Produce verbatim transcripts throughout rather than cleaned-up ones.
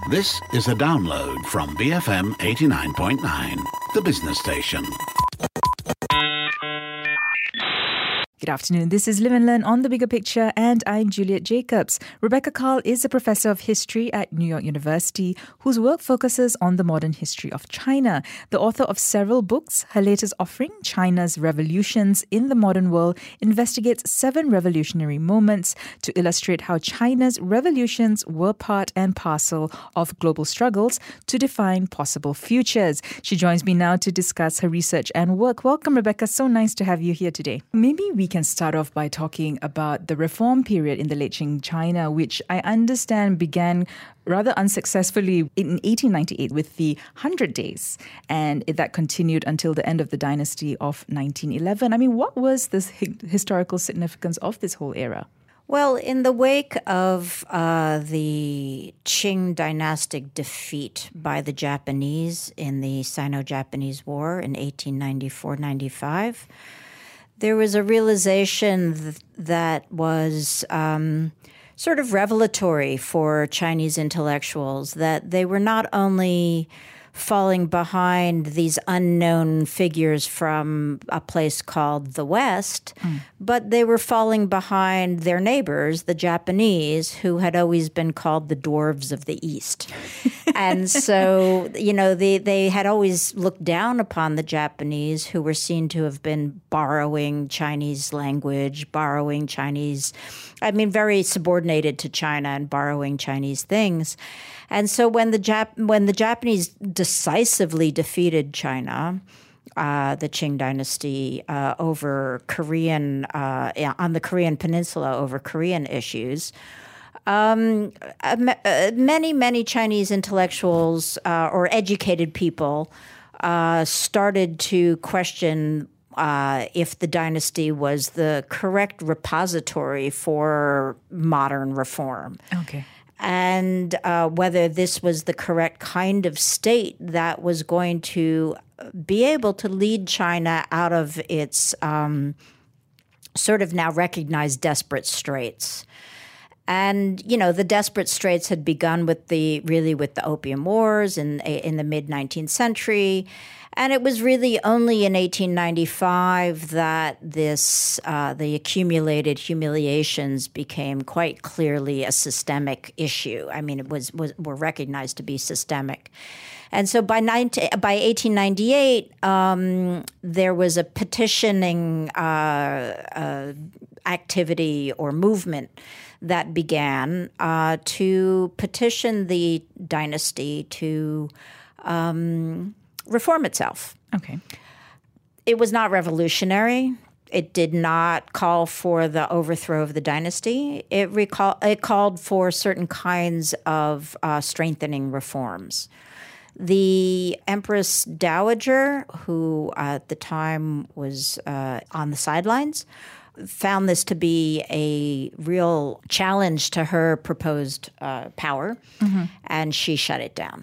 This is a download from B F M eighty-nine point nine, the business station. Good afternoon. This is Live and Learn on The Bigger Picture, and I'm Juliet Jacobs. Rebecca Karl is a professor of history at New York University whose work focuses on the modern history of China. The author of several books, her latest offering, China's Revolutions in the Modern World, investigates seven revolutionary moments to illustrate how China's revolutions were part and parcel of global struggles to define possible futures. She joins me now to discuss her research and work. Welcome, Rebecca. So nice to have you here today. Maybe we can start off by talking about the reform period in the late Qing China, which I understand began rather unsuccessfully in eighteen ninety-eight with the Hundred Days, and that continued until the end of the dynasty of nineteen eleven. I mean, what was the historical significance of this whole era? Well, in the wake of uh, the Qing dynastic defeat by the Japanese in the Sino-Japanese War in eighteen ninety-four ninety-five, there was a realization th- that was um, sort of revelatory for Chinese intellectuals, that they were not only falling behind these unknown figures from a place called the West, mm. but they were falling behind their neighbors, the Japanese, who had always been called the dwarves of the East. And so, you know, they, they had always looked down upon the Japanese, who were seen to have been borrowing Chinese language, borrowing Chinese, I mean, very subordinated to China and borrowing Chinese things. And so when the Jap- when the Japanese decisively defeated China, uh, the Qing dynasty, uh, over Korean, uh, on the Korean Peninsula over Korean issues, um, uh, many, many Chinese intellectuals uh, or educated people uh, started to question Uh, if the dynasty was the correct repository for modern reform. Okay. And uh, whether this was the correct kind of state that was going to be able to lead China out of its um, sort of now recognized desperate straits. And, you know, the desperate straits had begun with the really with the Opium Wars in in the mid-nineteenth century. And it was really only in eighteen ninety-five that this uh, the accumulated humiliations became quite clearly a systemic issue. I mean, it was, was were recognized to be systemic. And so by nineteen, by eighteen ninety-eight, um, there was a petitioning uh, uh, activity or movement that began uh, to petition the dynasty to um, reform itself. Okay. It was not revolutionary. It did not call for the overthrow of the dynasty. It, recall, it called for certain kinds of uh, strengthening reforms. The Empress Dowager, who at the time was uh, on the sidelines, found this to be a real challenge to her proposed uh, power, mm-hmm. and she shut it down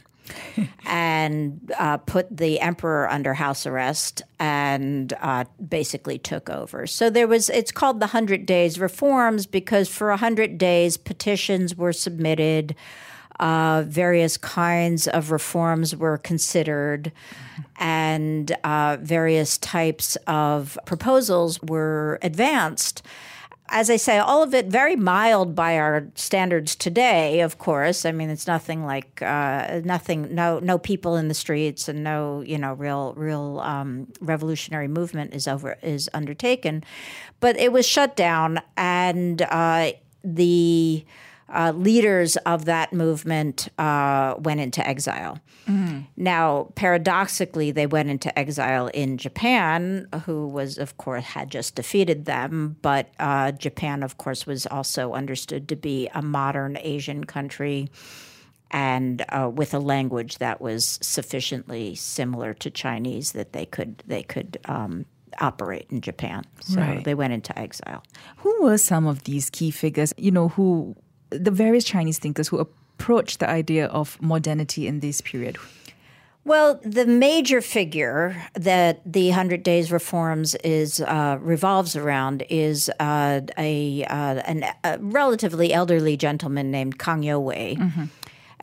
and uh, put the emperor under house arrest and uh, basically took over. So there was, it's called the Hundred Days Reforms because for a hundred days petitions were submitted, uh, various kinds of reforms were considered, and uh, various types of proposals were advanced. As I say, all of it very mild by our standards today, of course. I mean, it's nothing like uh, nothing, no, no people in the streets, and no, you know, real, real um, revolutionary movement is over is undertaken. But it was shut down, and uh, the uh, leaders of that movement uh, went into exile. Mm-hmm. Now, paradoxically, they went into exile in Japan, who was, of course, had just defeated them. But uh, Japan, of course, was also understood to be a modern Asian country and uh, with a language that was sufficiently similar to Chinese that they could they could um, operate in Japan. So right. They went into exile. Who were some of these key figures, you know, who the various Chinese thinkers who approached the idea of modernity in this period? Well, the major figure that the Hundred Days Reforms is uh, revolves around is uh, a, uh, an, a relatively elderly gentleman named Kang Youwei. Mm-hmm.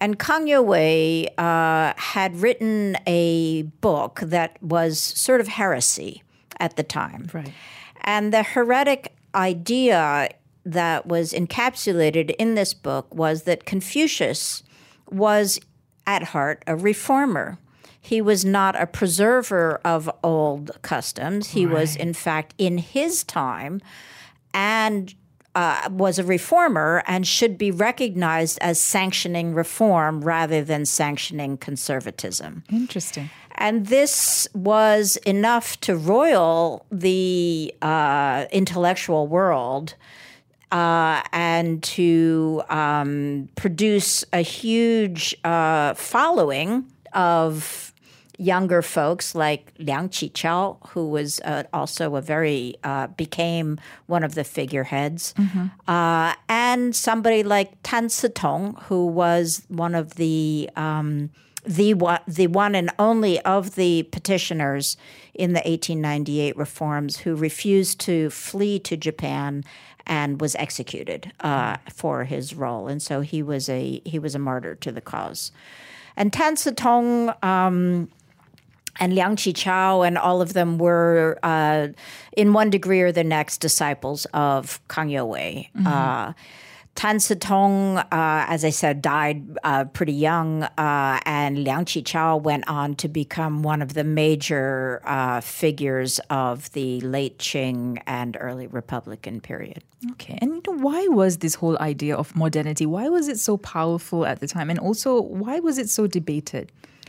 And Kang Youwei uh, had written a book that was sort of heresy at the time. Right. And the heretic idea that was encapsulated in this book was that Confucius was at heart a reformer. He was not a preserver of old customs. He right. was, in fact, in his time and uh, was a reformer and should be recognized as sanctioning reform rather than sanctioning conservatism. Interesting. And this was enough to roil the uh, intellectual world uh, and to um, produce a huge uh, following of younger folks like Liang Qichao, who was uh, also a very, uh, became one of the figureheads, mm-hmm. uh, and somebody like Tan Citong, who was one of the, um, the, the one and only of the petitioners in the eighteen ninety-eight reforms who refused to flee to Japan and was executed uh, for his role. And so he was a, he was a martyr to the cause. And Tan Citong, um, and Liang Qichao and all of them were, uh, in one degree or the next, disciples of Kang Youwei. Mm-hmm. Uh, Tan Citong, uh, as I said, died uh, pretty young, uh, and Liang Qichao went on to become one of the major uh, figures of the late Qing and early Republican period. Okay. And you know, why was this whole idea of modernity, why was it so powerful at the time? And also, why was it so debated?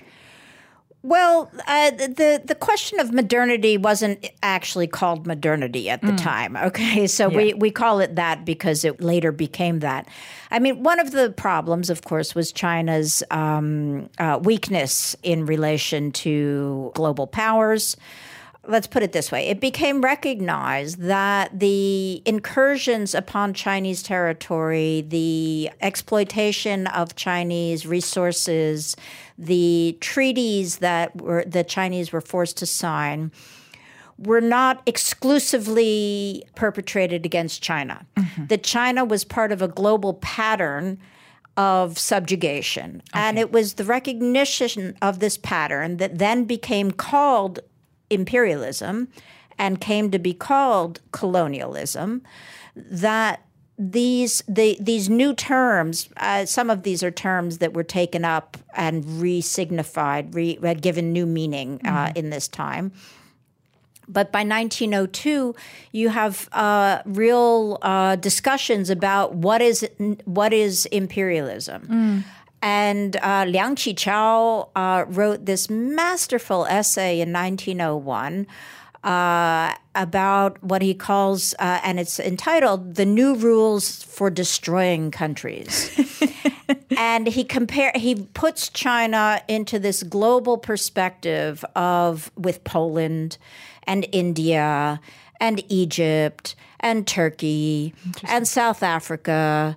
Well, uh, the the question of modernity wasn't actually called modernity at the mm. time, okay? So yeah. we, we call it that because it later became that. I mean, one of the problems, of course, was China's um, uh, weakness in relation to global powers. Let's put it this way. It became recognized that the incursions upon Chinese territory, the exploitation of Chinese resources, the treaties that were the Chinese were forced to sign were not exclusively perpetrated against China. Mm-hmm. That China was part of a global pattern of subjugation. Okay. And it was the recognition of this pattern that then became called imperialism and came to be called colonialism, that these the, these new terms, uh, some of these are terms that were taken up and re-signified, re, had given new meaning uh, mm-hmm. in this time. But by nineteen oh two, you have uh, real uh, discussions about what is what is imperialism. Mm. And uh, Liang Qichao uh, wrote this masterful essay in nineteen oh one uh, about what he calls, uh, and it's entitled, "The New Rules for Destroying Countries." And he compare he puts China into this global perspective of with Poland and India and Egypt and Turkey and South Africa,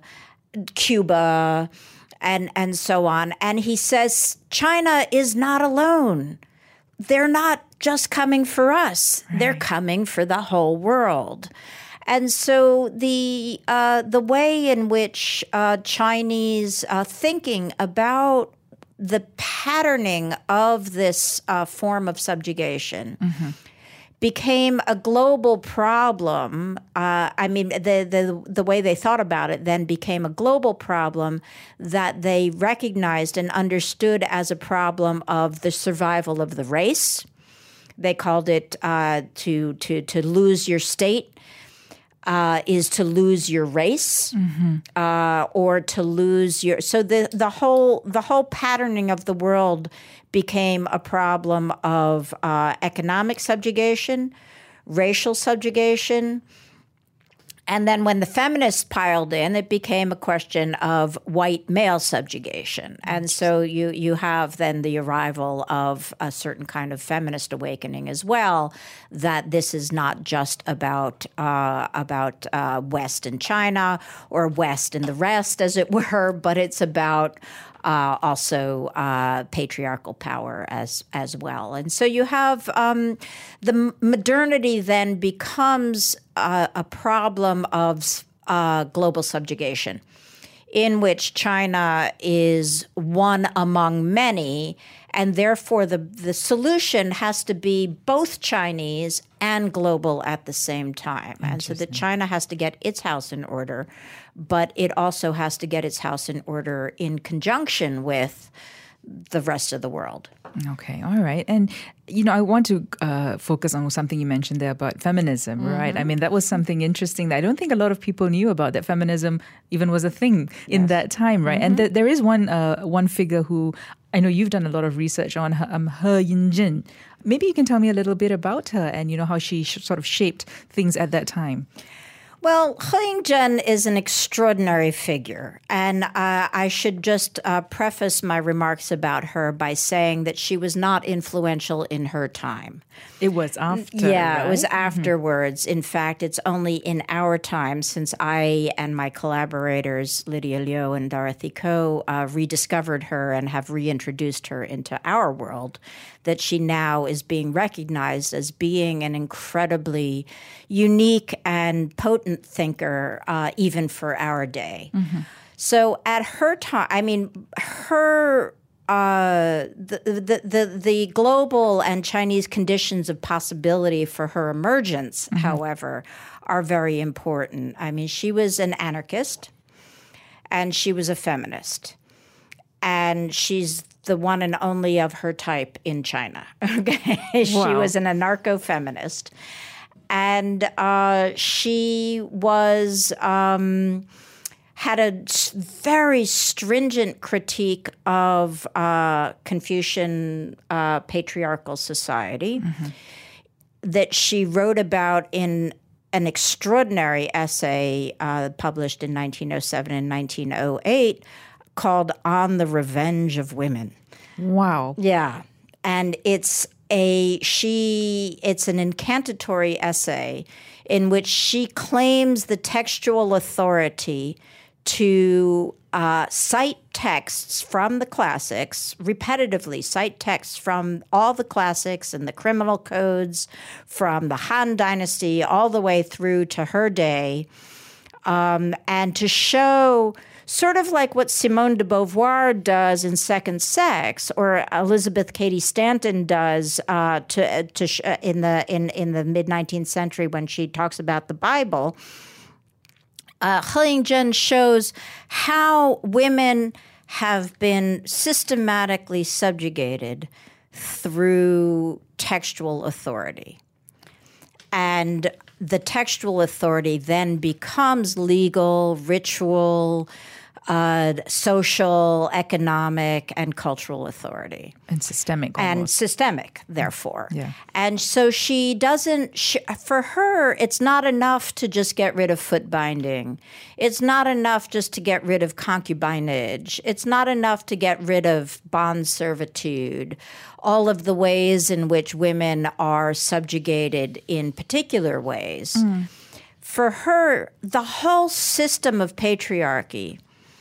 Cuba, and and so on. And he says, China is not alone. They're not just coming for us. Right. They're coming for the whole world. And so the uh, the way in which uh, Chinese uh, thinking about the patterning of this uh, form of subjugation mm-hmm. became a global problem. Uh, I mean, the, the the way they thought about it then became a global problem that they recognized and understood as a problem of the survival of the race. They called it uh, to to to lose your state uh, is to lose your race, mm-hmm. uh, or to lose your. So the the whole the whole patterning of the world became a problem of uh, economic subjugation, racial subjugation. And then when the feminists piled in, it became a question of white male subjugation. And so you you have then the arrival of a certain kind of feminist awakening as well, that this is not just about uh, about uh, West and China or West and the rest, as it were, but it's about Uh, also uh, patriarchal power as as well. And so you have um, the modernity then becomes uh, a problem of uh, global subjugation in which China is one among many, and therefore the, the solution has to be both Chinese and global at the same time. And so that China has to get its house in order, but it also has to get its house in order in conjunction with the rest of the world. Okay, all right. And, you know, I want to uh, focus on something you mentioned there about feminism, mm-hmm. right? I mean, that was something interesting that I don't think a lot of people knew about, that feminism even was a thing in yes. that time, right? Mm-hmm. And th- there is one uh, one figure who I know you've done a lot of research on, her, um, He Yinzhen. Maybe you can tell me a little bit about her and, you know, how she sh- sort of shaped things at that time. Well, He Yinzhen is an extraordinary figure, and uh, I should just uh, preface my remarks about her by saying that she was not influential in her time. It was after, Yeah, right? It was afterwards. Mm-hmm. In fact, it's only in our time, since I and my collaborators, Lydia Liu and Dorothy Ko, uh, rediscovered her and have reintroduced her into our world, that she now is being recognized as being an incredibly unique and potent thinker, uh, even for our day. Mm-hmm. So at her time, I mean, her... Uh, the, the the the global and Chinese conditions of possibility for her emergence, mm-hmm. however, are very important. I mean, she was an anarchist, and she was a feminist, and she's the one and only of her type in China. Okay, wow. She was an anarcho-feminist, and uh, she was. Um, had a very stringent critique of uh, Confucian uh, patriarchal society mm-hmm. that she wrote about in an extraordinary essay uh, published in nineteen oh seven and nineteen oh eight called On the Revenge of Women. Wow. Yeah. And it's a she it's an incantatory essay in which she claims the textual authority to uh, cite texts from the classics, repetitively cite texts from all the classics and the criminal codes from the Han Dynasty all the way through to her day, um, and to show sort of like what Simone de Beauvoir does in Second Sex, or Elizabeth Cady Stanton does uh, to to sh- in the in in the mid nineteenth century when she talks about the Bible. Uh, He Yinzhen shows how women have been systematically subjugated through textual authority. And the textual authority then becomes legal, ritual, uh, social, economic, and cultural authority. And systemic. And almost. systemic, therefore. Yeah. And so she doesn't, she, for her, it's not enough to just get rid of foot binding. It's not enough just to get rid of concubinage. It's not enough to get rid of bond servitude, all of the ways in which women are subjugated in particular ways. Mm. For her, the whole system of patriarchy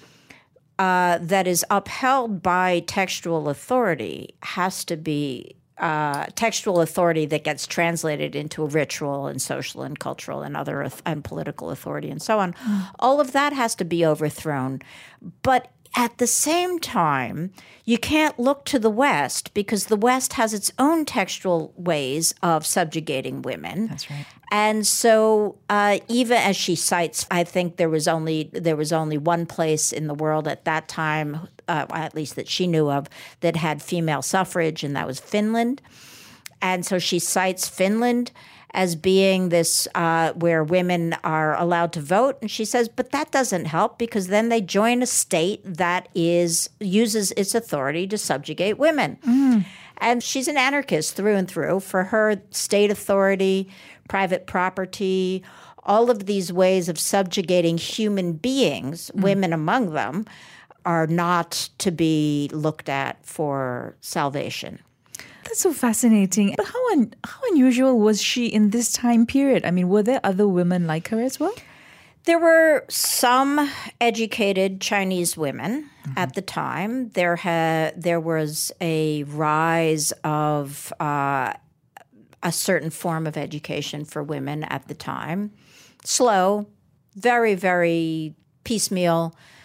Uh, that is upheld by textual authority has to be uh, textual authority that gets translated into a ritual and social and cultural and other and political authority and so on. Mm. All of that has to be overthrown. But at the same time, you can't look to the West because the West has its own textual ways of subjugating women. That's right. And so, uh, even as she cites, I think there was only there was only one place in the world at that time, uh, at least that she knew of, that had female suffrage, and that was Finland. And so she cites Finland as being this uh, where women are allowed to vote. And she says, but that doesn't help because then they join a state that is uses its authority to subjugate women. Mm. And she's an anarchist through and through. For her, state authority, private property, all of these ways of subjugating human beings, mm. women among them, are not to be looked at for salvation. That's so fascinating. But how un- how unusual was she in this time period? I mean, were there other women like her as well? There were some educated Chinese women mm-hmm. at the time. There ha- there was a rise of uh, a certain form of education for women at the time. Slow, very, very piecemeal.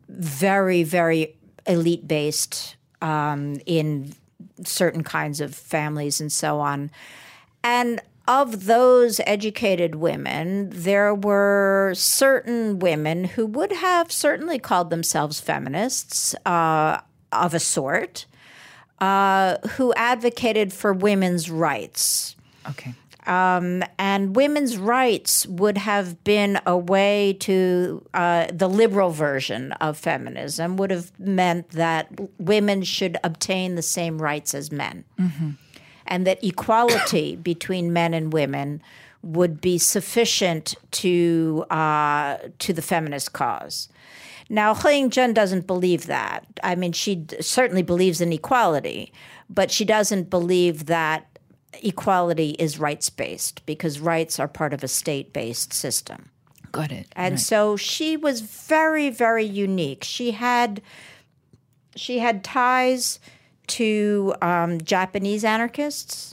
very, very elite-based um, in certain kinds of families and so on. And of those educated women, there were certain women who would have certainly called themselves feminists uh, of a sort, uh, who advocated for women's rights. Okay. Um, and women's rights would have been a way to, uh, the liberal version of feminism would have meant that women should obtain the same rights as men. Mm-hmm. And that equality between men and women would be sufficient to uh, to the feminist cause. Now, He Ying-jeon doesn't believe that. I mean, she d- certainly believes in equality, but she doesn't believe that equality is rights-based because rights are part of a state-based system. Got it. And right. so she was very, very unique. She had she had ties to um, Japanese anarchists,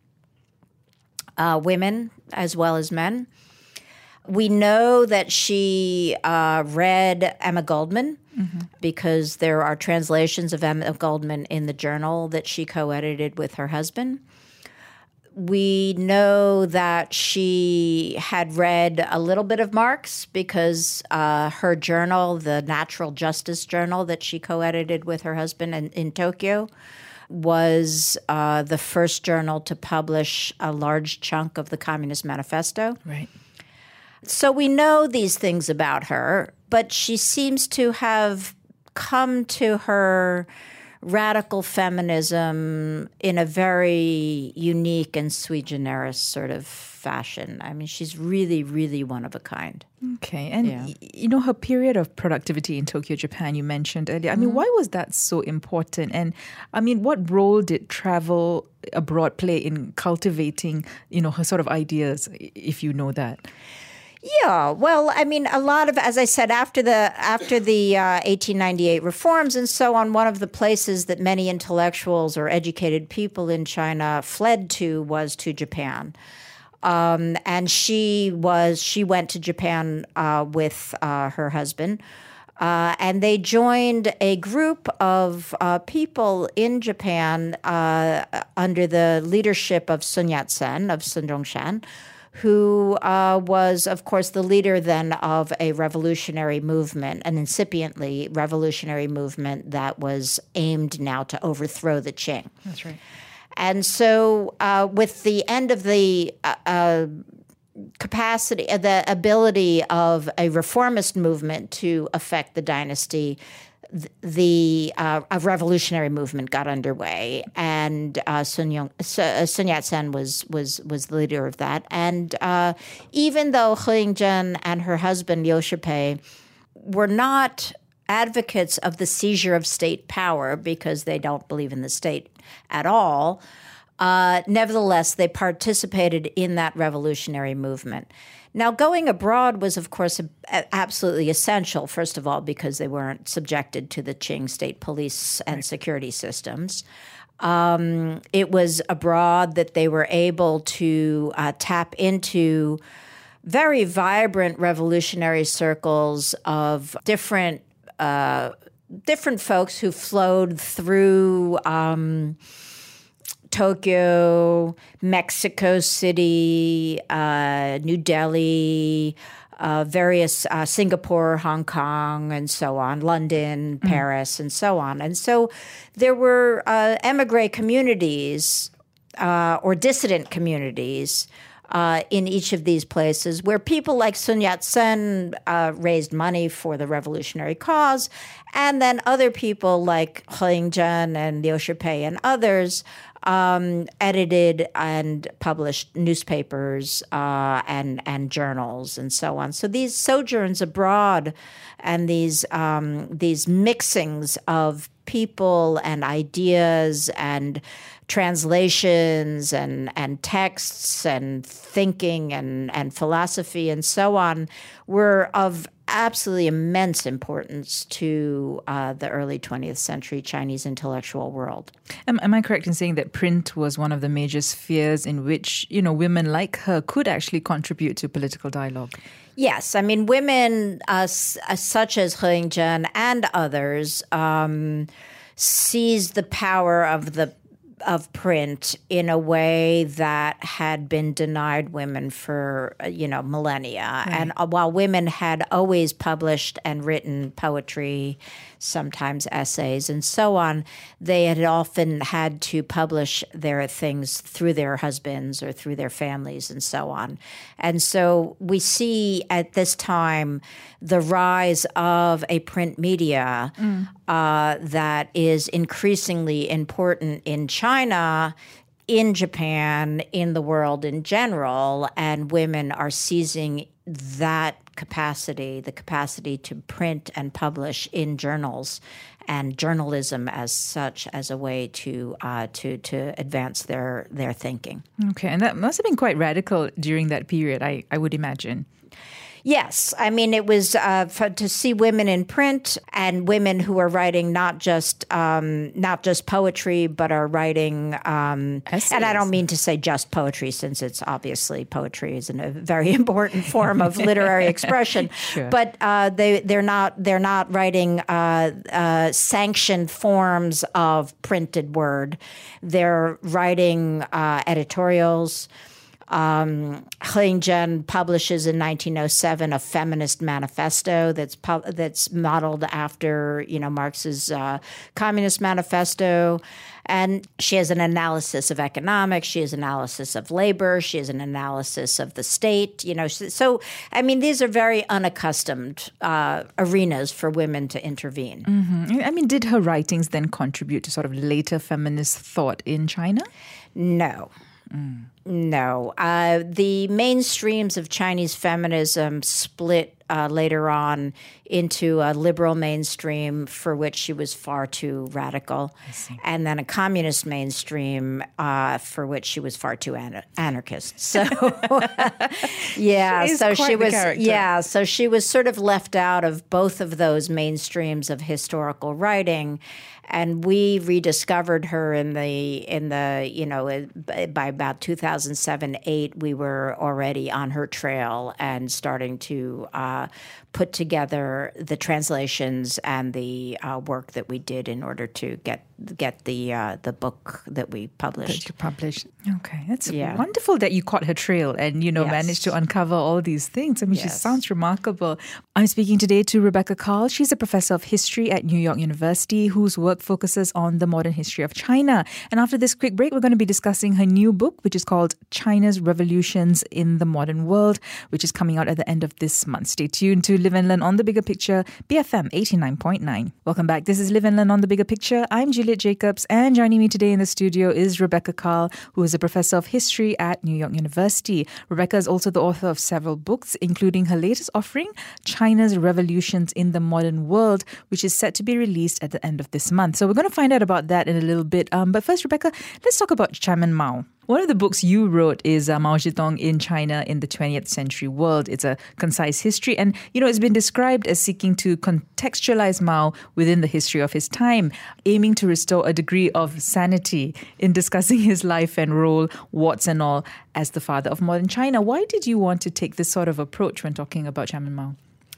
uh, women as well as men. We know that she uh, read Emma Goldman mm-hmm. because there are translations of Emma Goldman in the journal that she co-edited with her husband. We know that she had read a little bit of Marx because uh, her journal, the Natural Justice Journal that she co-edited with her husband in, in Tokyo, was uh, the first journal to publish a large chunk of the Communist Manifesto. Right. So we know these things about her, but she seems to have come to her radical feminism in a very unique and sui generis sort of fashion. I mean, she's really, really one of a kind. Okay. And, Yeah. y- you know, her period of productivity in Tokyo, Japan, you mentioned earlier. I mean, why was that so important? And, I mean, what role did travel abroad play in cultivating, you know, her sort of ideas, i- if you know that? Yeah, well, I mean, a lot of, as I said, after the after the uh, eighteen ninety-eight reforms and so on, one of the places that many intellectuals or educated people in China fled to was to Japan. Um, and she was she went to Japan uh, with uh, her husband, uh, and they joined a group of uh, people in Japan uh, under the leadership of Sun Yat-sen of Sun Zhongshan, who uh, was, of course, the leader then of a revolutionary movement, an incipiently revolutionary movement that was aimed now to overthrow the Qing. That's right. And so uh, with the end of the uh, uh, capacity, uh, the ability of a reformist movement to affect the dynasty, th- the uh, a revolutionary movement got underway, and uh, Sun, Yong, uh, Sun Yat-sen was was was the leader of that. And uh, even though He Ying-jeon and her husband Liu Shipei were not advocates of the seizure of state power because they don't believe in the state at all, uh, nevertheless, they participated in that revolutionary movement. Now, going abroad was, of course, a- absolutely essential, first of all, because they weren't subjected to the Qing state police and security systems. Um, it was abroad that they were able to uh, tap into very vibrant revolutionary circles of different uh, different folks who flowed through um, Tokyo, Mexico City, uh, New Delhi, uh, various uh, Singapore, Hong Kong, and so on, London, mm. Paris, and so on. And so there were uh, emigre communities uh, or dissident communities Uh, in each of these places where people like Sun Yat-sen uh, raised money for the revolutionary cause, and then other people like He Ying-jeon and Liu Shipei and others um, edited and published newspapers uh, and, and journals and so on. So these sojourns abroad and these um, these mixings of people and ideas and translations and, and texts and thinking and, and philosophy and so on were of absolutely immense importance to uh, the early twentieth century Chinese intellectual world. Am, am I correct in saying that print was one of the major spheres in which, you know, women like her could actually contribute to political dialogue? Yes, I mean, women uh, s- uh, such as He Yingzhen and others um, seized the power of the of print in a way that had been denied women for, uh, you know, millennia. Right. And uh, while women had always published and written poetry, sometimes essays and so on, they had often had to publish their things through their husbands or through their families and so on. And so we see at this time the rise of a print media mm. uh, that is increasingly important in China, in Japan, in the world in general, and women are seizing that capacity, the capacity to print and publish in journals and journalism as such as a way to uh, to to advance their their thinking. Okay, and that must have been quite radical during that period, I, I would imagine. Yes. I mean, it was uh, for, to see women in print and women who are writing not just um, not just poetry, but are writing, um, and I don't mean to say just poetry, since it's obviously poetry is a very important form of literary expression. Sure. But uh, they they're not they're not writing uh, uh, sanctioned forms of printed word. They're writing uh, editorials. Um, He Yingzhen publishes in nineteen oh seven a feminist manifesto that's pu- that's modeled after, you know, Marx's uh, Communist Manifesto. And she has an analysis of economics. She has analysis of labor. She has an analysis of the state. You know, so I mean, these are very unaccustomed uh, arenas for women to intervene. Mm-hmm. I mean, did her writings then contribute to sort of later feminist thought in China? No. Mm. No. Uh, the mainstreams of Chinese feminism split uh, later on into a liberal mainstream for which she was far too radical, and then a communist mainstream uh, for which she was far too an- anarchist. So, yeah, she so she was, character. yeah, so she was sort of left out of both of those mainstreams of historical writing. And we rediscovered her in the in the you know by about two thousand seven eight we were already on her trail and starting to uh, put together the translations and the uh, work that we did in order to get get the uh, the book that we published. That you published. Okay, that's yeah. wonderful that you caught her trail and you know yes. managed to uncover all these things. I mean, yes. she sounds remarkable. I'm speaking today to Rebecca Karl. She's a professor of history at New York University whose work focuses on the modern history of China. And after this quick break, we're going to be discussing her new book, which is called China's Revolutions in the Modern World, which is coming out at the end of this month. Stay tuned to Live and Learn on the Bigger Picture, B F M eighty-nine point nine. Welcome back. This is Live and Learn on the Bigger Picture. I'm Juliet Jacobs, and joining me today in the studio is Rebecca Karl, who is a professor of history at New York University. Rebecca is also the author of several books, including her latest offering, China's Revolutions in the Modern World, which is set to be released at the end of this month. So we're going to find out about that in a little bit. Um, but first, Rebecca, let's talk about Chairman Mao. One of the books you wrote is uh, Mao Zedong in China in the twentieth Century World. It's a concise history and, you know, it's been described as seeking to contextualize Mao within the history of his time, aiming to restore a degree of sanity in discussing his life and role, warts and all, as the father of modern China. Why did you want to take this sort of approach when talking about Chairman Mao?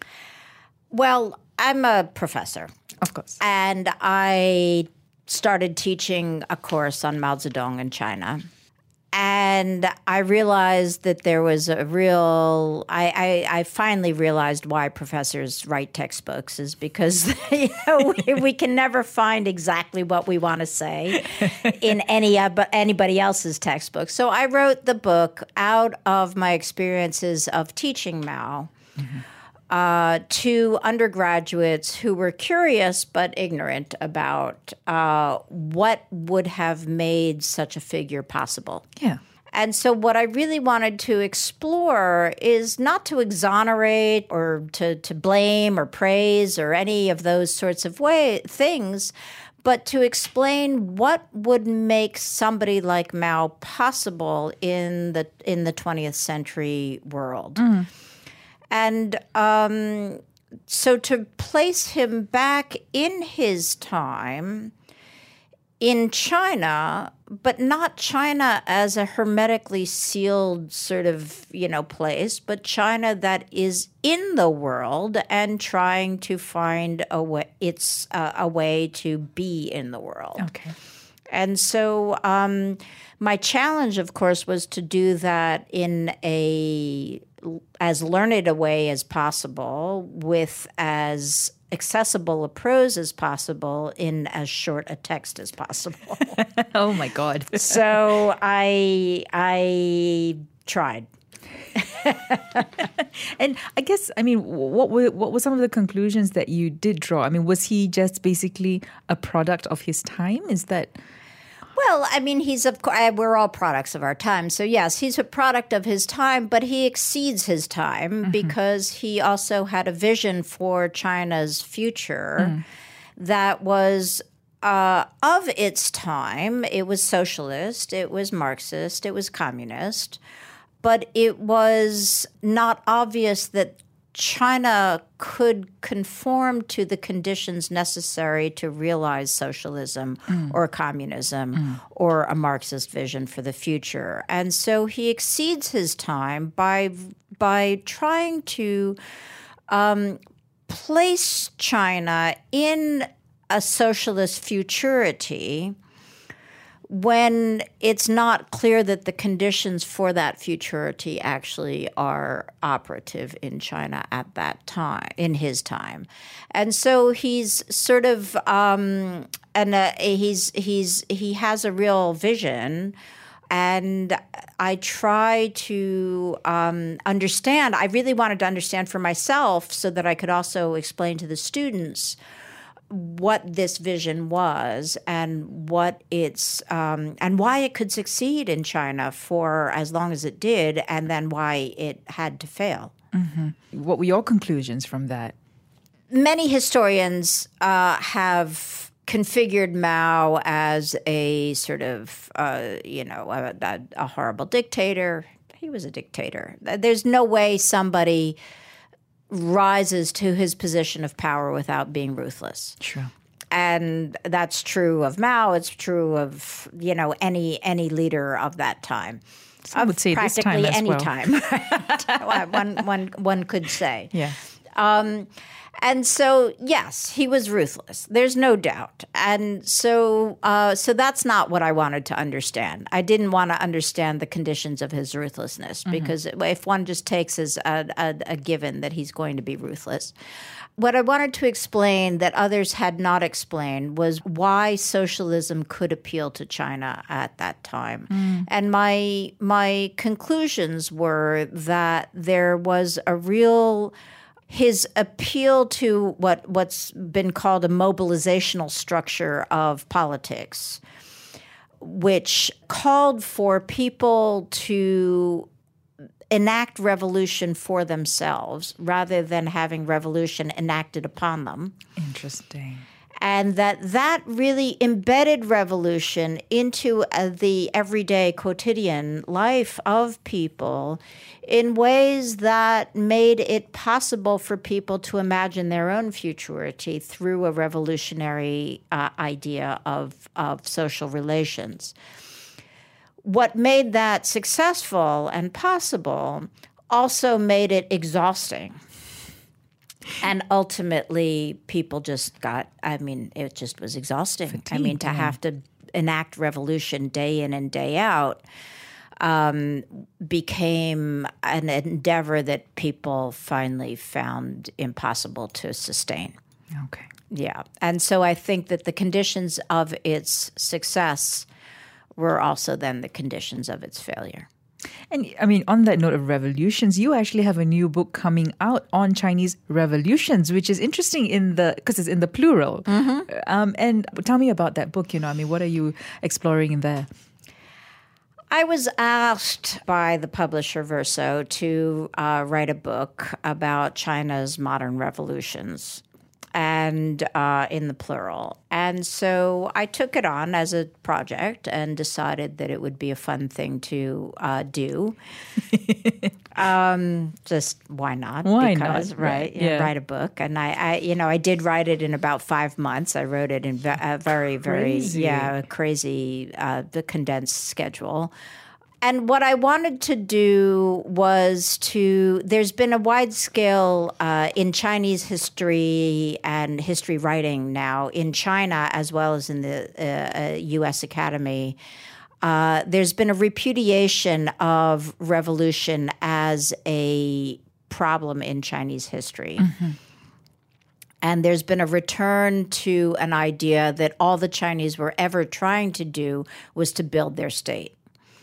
Well, I'm a professor. Of course. And I started teaching a course on Mao Zedong in China. And I realized that there was a real, I, I, I finally realized why professors write textbooks is because you know, we, we can never find exactly what we want to say in any uh, anybody else's textbook. So I wrote the book out of my experiences of teaching Mao. Mm-hmm. Uh, to undergraduates who were curious but ignorant about uh, what would have made such a figure possible. Yeah. And so what I really wanted to explore is not to exonerate or to, to blame or praise or any of those sorts of way things, but to explain what would make somebody like Mao possible in the in the twentieth century world. Mm. And um, so to place him back in his time in China but not China as a hermetically sealed sort of, you know, place, but China that is in the world and trying to find a way, it's uh, a way to be in the world. Okay. And so um, my challenge, of course, was to do that in a as learned a way as possible, with as accessible a prose as possible, in as short a text as possible. Oh my God! So I I tried. And I guess, I mean, what were what were some of the conclusions that you did draw? I mean, was he just basically a product of his time? Is that? Well, I mean, he's of course, we're all products of our time. So yes, he's a product of his time, but he exceeds his time mm-hmm. because he also had a vision for China's future mm. that was uh, of its time. It was socialist, it was Marxist, it was communist, but it was not obvious that China could conform to the conditions necessary to realize socialism mm. or communism mm. or a Marxist vision for the future. And so he exceeds his time by by trying to um, place China in a socialist futurity when it's not clear that the conditions for that futurity actually are operative in China at that time, in his time. And so he's sort of, um, and uh, he's he's he has a real vision. And I try to um, understand, I really wanted to understand for myself so that I could also explain to the students what this vision was and what it's um, and why it could succeed in China for as long as it did, and then why it had to fail. Mm-hmm. What were your conclusions from that? Many historians uh, have configured Mao as a sort of, uh, you know, a, a, a horrible dictator. He was a dictator. There's no way somebody rises to his position of power without being ruthless. True. And that's true of Mao. It's true of, you know, any any leader of that time. Some would say this time as any well. time. one, one, one could say. Yeah. Um, and so, yes, he was ruthless. There's no doubt. And so uh, so that's not what I wanted to understand. I didn't want to understand the conditions of his ruthlessness mm-hmm. because if one just takes as a, a, a given that he's going to be ruthless. What I wanted to explain that others had not explained was why socialism could appeal to China at that time. Mm. And my my conclusions were that there was a real... his appeal to what, what's been called a mobilizational structure of politics, which called for people to enact revolution for themselves rather than having revolution enacted upon them. Interesting. And that that really embedded revolution into uh, the everyday quotidian life of people in ways that made it possible for people to imagine their own futurity through a revolutionary uh, idea of, of social relations. What made that successful and possible also made it exhausting. And ultimately, people just got, I mean, it just was exhausting. Fatigue, I mean, to yeah. have to enact revolution day in and day out um, became an endeavor that people finally found impossible to sustain. Okay. Yeah. And so I think that the conditions of its success were also then the conditions of its failure. And I mean, on that note of revolutions, you actually have a new book coming out on Chinese revolutions, which is interesting in the because it's in the plural. Mm-hmm. Um, and tell me about that book. You know, I mean, what are you exploring in there? I was asked by the publisher Verso to uh, write a book about China's modern revolutions. and uh, in the plural. And so I took it on as a project and decided that it would be a fun thing to uh, do. um, just why not? Why because, not? Right. Yeah. Write a book. And I, I, you know, I did write it in about five months. I wrote it in ve- a very, very, Crazy. yeah, a crazy, uh, the condensed schedule. And what I wanted to do was to, there's been a wide scale uh, in Chinese history and history writing now in China as well as in the uh, uh, U S Academy. Uh, there's been a repudiation of revolution as a problem in Chinese history. Mm-hmm. And there's been a return to an idea that all the Chinese were ever trying to do was to build their state.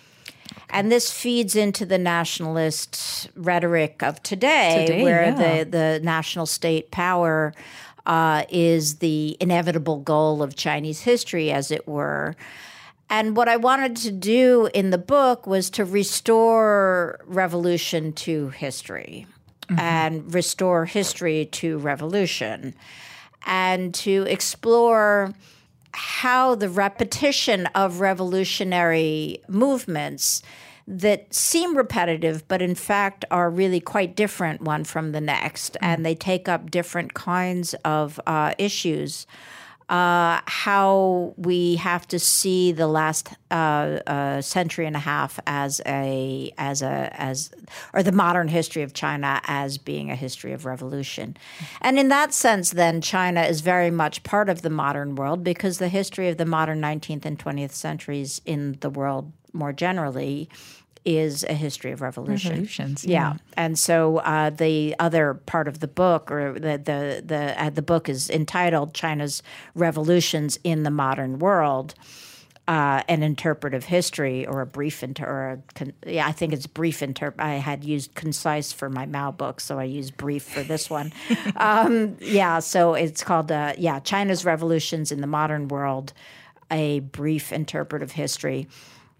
And this feeds into the nationalist rhetoric of today, Today, where yeah. the, the national state power uh, is the inevitable goal of Chinese history, as it were. And what I wanted to do in the book was to restore revolution to history, mm-hmm. and restore history to revolution, and to explore how the repetition of revolutionary movements that seem repetitive, but in fact are really quite different one from the next, mm-hmm. and they take up different kinds of uh, issues. Uh, how we have to see the last uh, uh, century and a half as a as a as or the modern history of China as being a history of revolution, and in that sense, then China is very much part of the modern world because the history of the modern nineteenth and twentieth centuries in the world more generally is a history of revolution. Revolutions, yeah. yeah. And so uh, the other part of the book, or the the the, uh, the book is entitled "China's Revolutions in the Modern World," uh, an interpretive history, or a brief inter. Or a con- yeah, I think it's brief inter. I had used concise for my Mao book, so I used brief for this one. um, yeah, so it's called uh, yeah, "China's Revolutions in the Modern World," a brief interpretive history.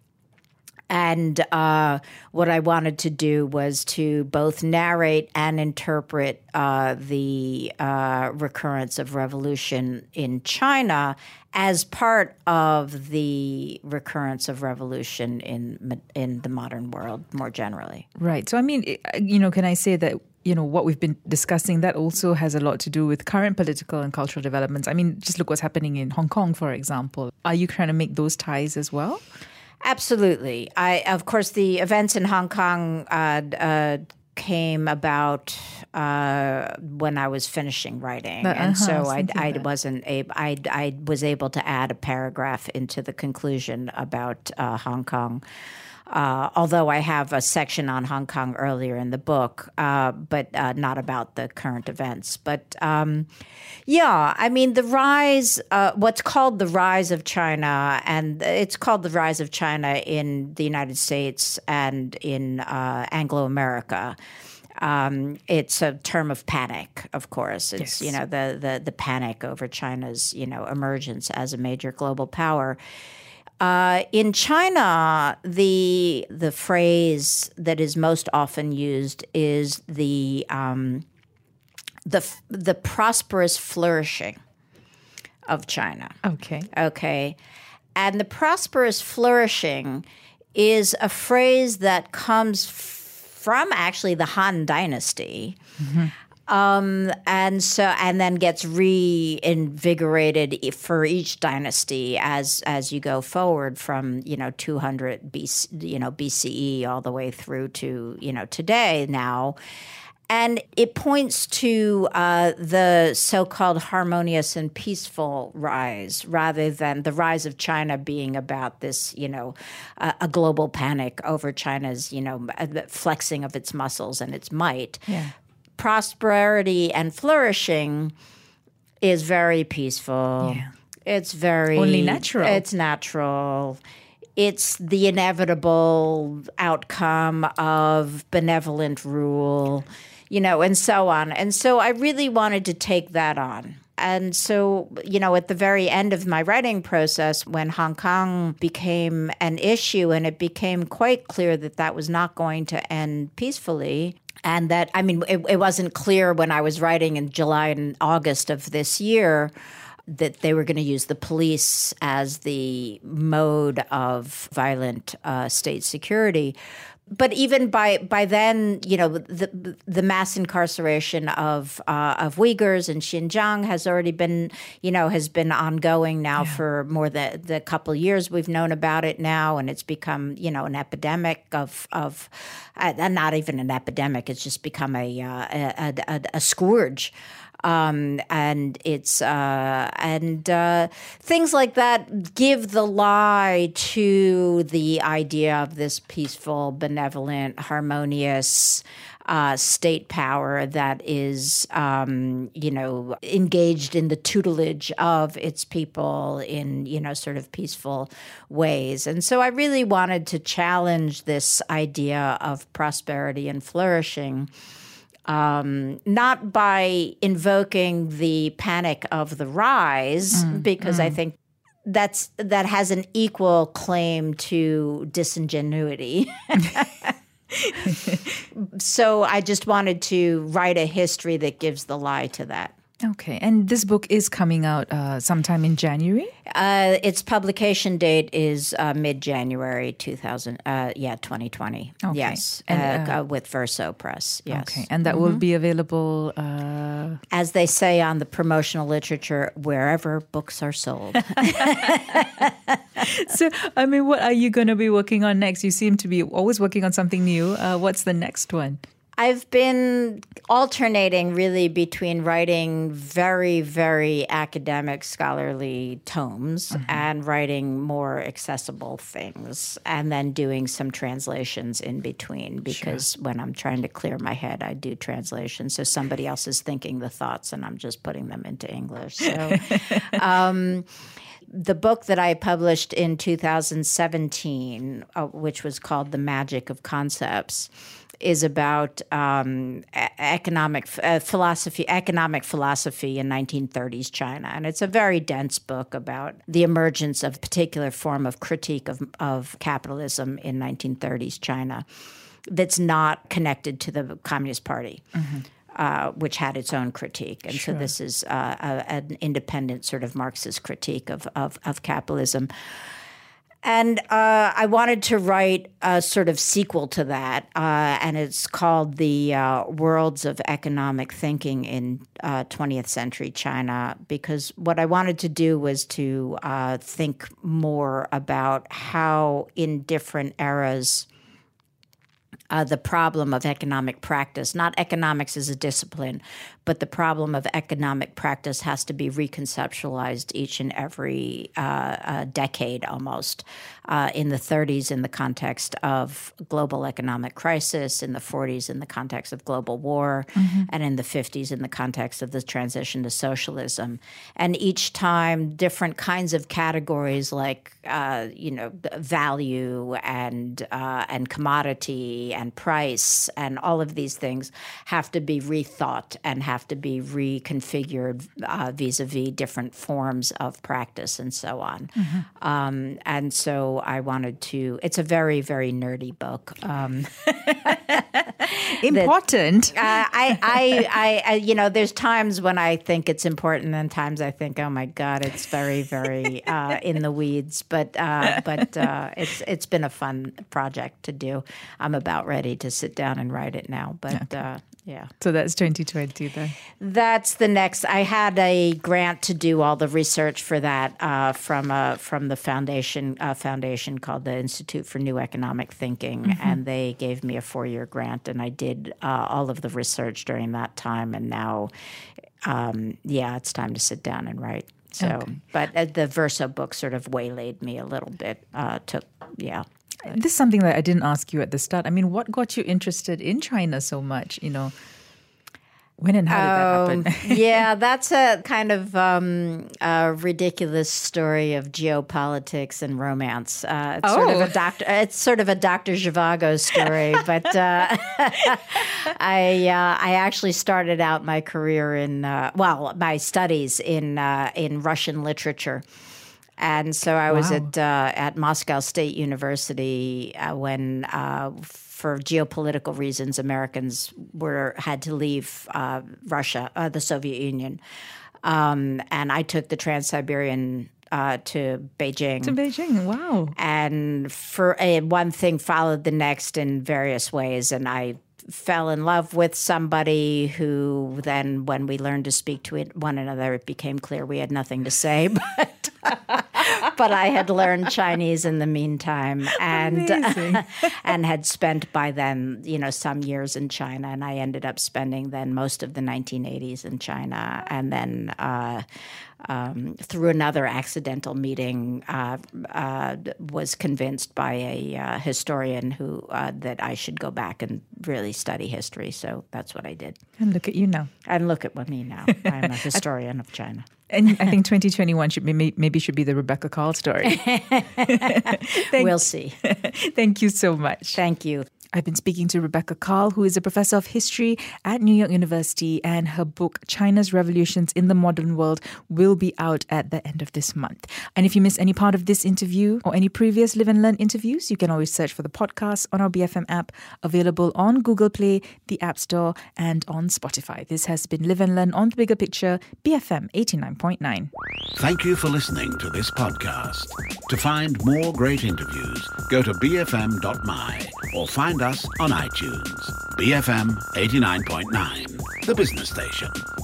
And uh, what I wanted to do was to both narrate and interpret uh, the uh, recurrence of revolution in China as part of the recurrence of revolution in in the modern world more generally. Right. So, I mean, you know, can I say that, you know, what we've been discussing, that also has a lot to do with current political and cultural developments. I mean, just look what's happening in Hong Kong, for example. Are you trying to make those ties as well? Absolutely. I, of course, the events in Hong Kong uh, uh, came about uh, when I was finishing writing, But, and uh-huh, so I was I, thinking I that. wasn't able. I, I was able to add a paragraph into the conclusion about uh, Hong Kong. Uh, although I have a section on Hong Kong earlier in the book, uh, but uh, not about the current events. But um, yeah, I mean, the rise, uh, what's called the rise of China, and it's called the rise of China in the United States and in uh, Anglo-America. Um, it's a term of panic, of course. It's, Yes. you know, the, the, the panic over China's, you know, emergence as a major global power. Uh, in China, the the phrase that is most often used is the um, the the prosperous flourishing of China. Okay. Okay, and the prosperous flourishing is a phrase that comes from actually the Han Dynasty. Mm-hmm. Um, and so, and then gets reinvigorated for each dynasty as as you go forward from, you know, two hundred B C, you know, B C E all the way through to, you know, today now. And it points to uh, the so-called harmonious and peaceful rise, rather than the rise of China being about this, you know, uh, a global panic over China's, you know, flexing of its muscles and its might. Yeah. Prosperity and flourishing is very peaceful. Yeah. It's very Only natural. It's natural. It's the inevitable outcome of benevolent rule, you know, and so on. And so I really wanted to take that on. And so, you know, at the very end of my writing process, when Hong Kong became an issue and it became quite clear that that was not going to end peacefully, And that, I mean, it, it wasn't clear when I was writing in July and August of this year that they were going to use the police as the mode of violent uh, state security. But even by by then, you know, the the mass incarceration of uh, of Uyghurs in Xinjiang has already been, you know, has been ongoing now yeah. for more than the couple of years. We've known about it now, and it's become, you know, an epidemic of of, uh, not even an epidemic. It's just become a uh, a, a, a scourge. Um, and it's uh, and uh, things like that give the lie to the idea of this peaceful, benevolent, harmonious uh, state power that is, um, you know, engaged in the tutelage of its people in, you know, sort of peaceful ways. And so I really wanted to challenge this idea of prosperity and flourishing. Um, not by invoking the panic of the rise, mm, because mm. I think that's that has an equal claim to disingenuity. So I just wanted to write a history that gives the lie to that. Okay. And this book is coming out uh, sometime in January? Uh, its publication date is uh, mid-January two thousand, uh, yeah, twenty twenty. Okay. Yes, and, uh, uh, with Verso Press, yes. Okay. And that mm-hmm. will be available? Uh... As they say on the promotional literature, wherever books are sold. So, I mean, what are you going to be working on next? You seem to be always working on something new. Uh, what's the next one? I've been alternating really between writing very, very academic, scholarly tomes mm-hmm. and writing more accessible things, and then doing some translations in between, because sure. when I'm trying to clear my head, I do translations. So somebody else is thinking the thoughts and I'm just putting them into English. So um, the book that I published in two thousand seventeen, uh, which was called The Magic of Concepts, is about um, economic uh, philosophy, economic philosophy in nineteen thirties China. And it's a very dense book about the emergence of a particular form of critique of, of capitalism in nineteen thirties China that's not connected to the Communist Party. Mm-hmm. Uh, which had its own critique. And sure. so this is uh, a, an independent sort of Marxist critique of, of, of capitalism. And uh, I wanted to write a sort of sequel to that, uh, and it's called The uh, Worlds of Economic Thinking in uh, twentieth Century China, because what I wanted to do was to uh, think more about how in different eras Uh, the problem of economic practice, not economics as a discipline, but the problem of economic practice has to be reconceptualized each and every uh, uh, decade almost. Uh, in the thirties, in the context of global economic crisis, in the forties, in the context of global war, mm-hmm. and in the fifties, in the context of the transition to socialism. And each time, different kinds of categories like, uh, you know, value and uh, and commodity and price and all of these things have to be rethought and have to be reconfigured uh, vis-a-vis different forms of practice and so on. Mm-hmm. Um, and so I wanted to, it's a very, very nerdy book. Um, important. That, uh, I, I, I, you know, there's times when I think it's important and times I think, oh my God, it's very, very uh, in the weeds. But, uh, but uh, it's it's been a fun project to do. I'm about ready to sit down and write it now. But okay. uh, yeah. So that's twenty twenty then? That's the next. I had a grant to do all the research for that uh, from a, from the foundation uh, foundation called the Institute for New Economic Thinking. Mm-hmm. And they gave me a four-year grant. And I did uh, all of the research during that time. And now, um, yeah, it's time to sit down and write. So, okay. But uh, the Verso book sort of waylaid me a little bit. Uh, took, yeah. This is something that I didn't ask you at the start. I mean, what got you interested in China so much? You know, when and how did that happen? Yeah, that's a kind of um, a ridiculous story of geopolitics and romance. Uh, it's oh. sort of a doctor. It's sort of a Doctor Zhivago story, but uh, I uh, I actually started out my career in uh, well, my studies in uh, in Russian literature. And so I was Wow. at uh, at Moscow State University uh, when, uh, for geopolitical reasons, Americans were had to leave uh, Russia, uh, the Soviet Union, um, and I took the Trans-Siberian uh, to Beijing. To Beijing, wow. And for a, one thing followed the next in various ways, and I fell in love with somebody who then, when we learned to speak to it, one another, it became clear we had nothing to say. But but I had learned Chinese in the meantime, and Amazing. and had spent by then, you know, some years in China, and I ended up spending then most of the nineteen eighties in China, and then. Uh, Um, through another accidental meeting, uh, uh, was convinced by a uh, historian who uh, that I should go back and really study history. So that's what I did. And look at you now. And look at me now. I'm a historian of China. And I think twenty twenty-one should be maybe should be the Rebecca Karl story. Thank, We'll see. Thank you so much. Thank you. I've been speaking to Rebecca Karl, who is a professor of history at New York University, and her book, China's Revolutions in the Modern World, will be out at the end of this month. And if you miss any part of this interview or any previous Live and Learn interviews, you can always search for the podcast on our B F M app, available on Google Play, the App Store, and on Spotify. This has been Live and Learn on The Bigger Picture, B F M eighty-nine point nine. Thank you for listening to this podcast. To find more great interviews, go to b f m dot m y or find us on iTunes. B F M eighty-nine point nine, the business station.